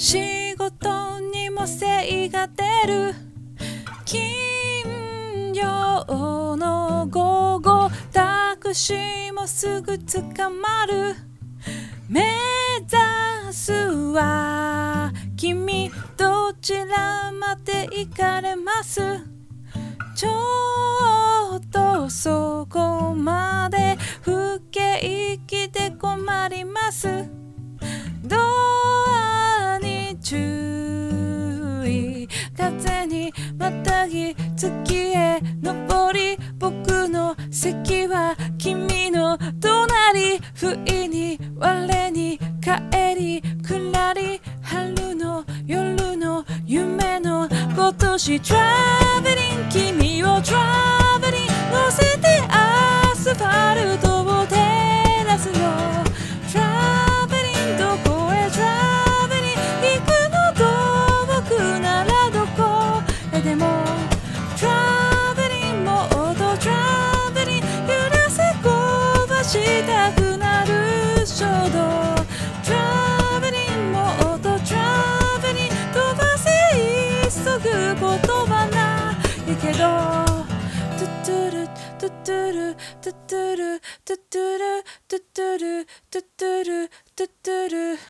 仕事にも精が出る金曜の午後タクシーもすぐ捕まる目指すは君どちらまで行かれますちょっとそこまで不景気で困りますドアに注意風にまたぎ月へ登り僕の席は君の隣不意に我に帰りくらり春の夜の夢の今年トラベリン君をトラベリン乗せてアスファルトを照らすのトラベリンどこへトラベリン行くの遠くならどこへでもトラベリンもっとトラベリン揺らせこばしたくなる衝動トラベリンもっとトラベリン飛ばせ急ぐことはないけどトゥトゥルトゥトゥルトゥトゥルトゥトゥルトゥトゥルトゥトゥルトゥトゥル